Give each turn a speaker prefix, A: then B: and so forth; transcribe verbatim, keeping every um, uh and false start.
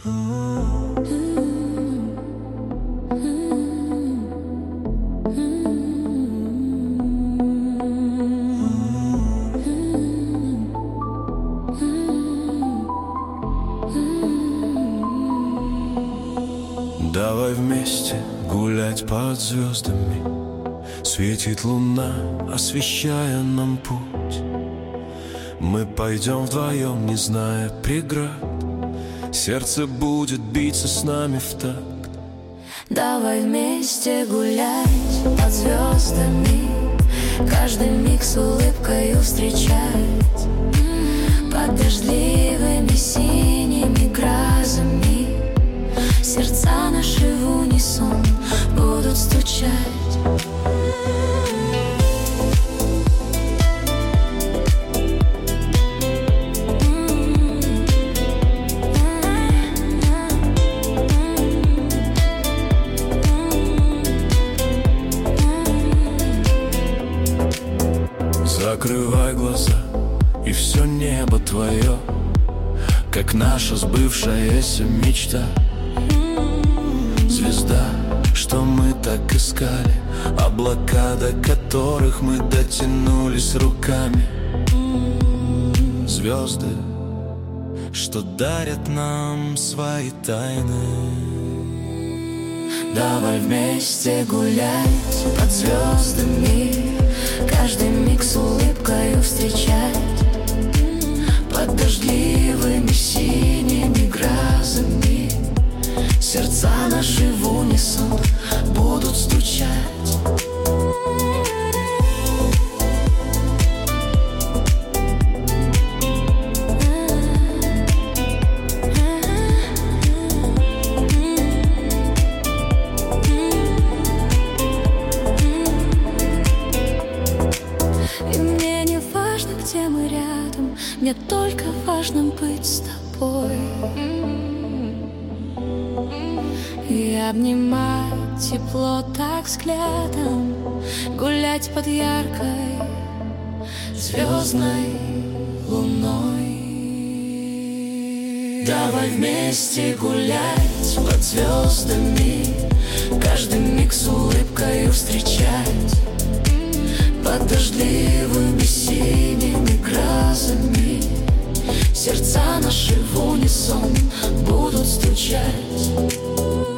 A: Давай вместе гулять под звездами. Светит луна, освещая нам путь. Мы пойдем вдвоем, не зная преград. Сердце будет биться с нами в такт.
B: Давай вместе гулять под звездами, каждый миг с улыбкою встречать. Под дождливыми синими грозами сердца наши в унисон будут стучать.
A: Закрывай глаза, и все небо твое, как наша сбывшаяся мечта. Звезда, что мы так искали, облака, до которых мы дотянулись руками. Звезды, что дарят нам свои тайны.
B: Давай вместе гулять под звездами, каждый миг с улыбкою встречать. Под дождливыми синими грозами сердца наши в унисон будут стучать. Где мы рядом, мне только важно быть с тобой и обнимать тепло так взглядом, гулять под яркой звездной луной. Давай вместе гулять под звездами, каждый миг с улыбкою встречать. Под дождливыми синими грозами сердца наши в унисон будут стучать.